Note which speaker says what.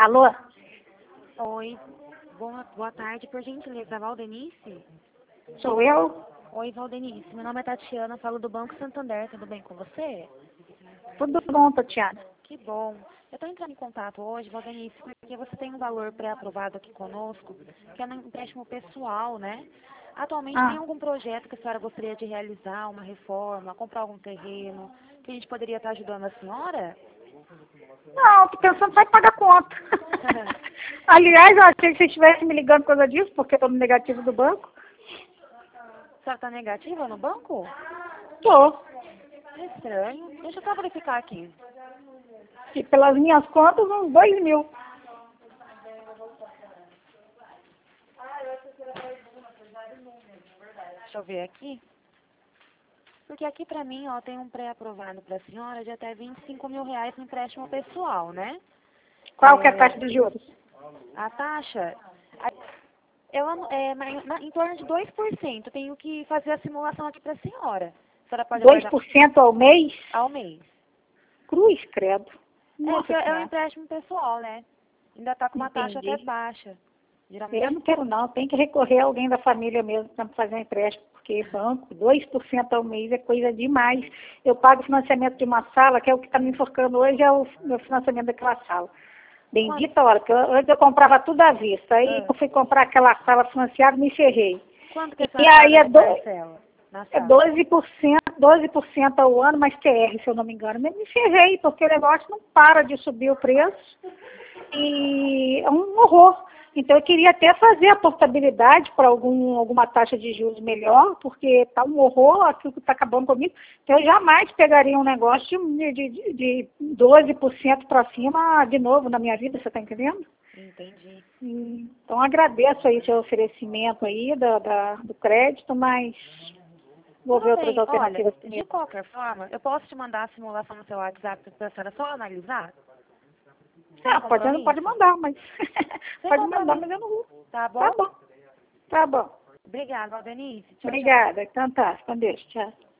Speaker 1: Alô?
Speaker 2: Oi, boa tarde, por gentileza, Valdenice?
Speaker 1: Sou eu?
Speaker 2: Oi, Valdenice, meu nome é Tatiana, falo do Banco Santander, tudo bem com você?
Speaker 1: Tudo bom, Tatiana?
Speaker 2: Que bom. Eu estou entrando em contato hoje, Valdenice, porque você tem um valor pré-aprovado aqui conosco, que é no empréstimo pessoal, né? Atualmente tem
Speaker 1: Ah,
Speaker 2: algum projeto que a senhora gostaria de realizar, uma reforma, comprar algum terreno, que a gente poderia estar ajudando a senhora?
Speaker 1: não, tô pensando só em pagar conta. Aliás, eu achei que você estivesse me ligando por causa disso, porque eu tô no negativo do banco.
Speaker 2: A senhora está negativa no banco?
Speaker 1: Tô.
Speaker 2: É estranho. Deixa eu só verificar aqui.
Speaker 1: E pelas minhas contas, uns 2.000.
Speaker 2: Deixa eu ver aqui. Porque aqui pra mim, ó, tem um pré-aprovado pra senhora de até R$ 25.000 no empréstimo pessoal, né?
Speaker 1: Qual que é a taxa de juros?
Speaker 2: A taxa, ela é em torno de 2%. Tenho que fazer a simulação aqui pra senhora. A senhora pode aguardar
Speaker 1: 2% ao mês?
Speaker 2: ao mês.
Speaker 1: Cruz, credo.
Speaker 2: É, porque
Speaker 1: Nossa
Speaker 2: é um
Speaker 1: Senhora.
Speaker 2: empréstimo pessoal, né? Ainda tá com uma taxa até
Speaker 1: Entendi.
Speaker 2: baixa.
Speaker 1: Eu
Speaker 2: Geralmente,
Speaker 1: não quero não, tem que recorrer a alguém da família mesmo para fazer um empréstimo, porque banco, 2% ao mês é coisa demais. Eu pago o financiamento de uma sala, que é o que está me enforcando hoje, é o meu financiamento daquela sala.
Speaker 2: quanto,
Speaker 1: Bendita hora, porque antes eu comprava tudo à vista, aí eu fui comprar aquela sala financiada, me ferrei.
Speaker 2: quanto que a
Speaker 1: E
Speaker 2: senhora
Speaker 1: aí
Speaker 2: paga de parcela na
Speaker 1: é
Speaker 2: sala?
Speaker 1: 12% ao ano, mais TR, se eu não me engano. Mas me ferrei, porque o negócio não para de subir o preço. E é um horror. Então eu queria até fazer a portabilidade para alguma taxa de juros melhor, porque está um horror, aquilo que está acabando comigo. Então eu jamais pegaria um negócio de 12% para cima de novo na minha vida, você está entendendo?
Speaker 2: Entendi.
Speaker 1: Então agradeço aí seu oferecimento aí do crédito, mas vou ver
Speaker 2: Tudo
Speaker 1: outras
Speaker 2: bem, olha,
Speaker 1: alternativas
Speaker 2: de
Speaker 1: primeiro.
Speaker 2: qualquer forma, eu posso te mandar a simulação no seu WhatsApp para a senhora só analisar? Sem
Speaker 1: Ah, pode
Speaker 2: compromisso?
Speaker 1: mandar, mas
Speaker 2: Sem
Speaker 1: pode mandar,
Speaker 2: compromisso,
Speaker 1: mas eu não vou.
Speaker 2: tá
Speaker 1: Tá
Speaker 2: bom?
Speaker 1: bom, tá bom.
Speaker 2: Obrigada, Valdenice. Tchau, tchau.
Speaker 1: Obrigada. Então tá, com Deus, tchau.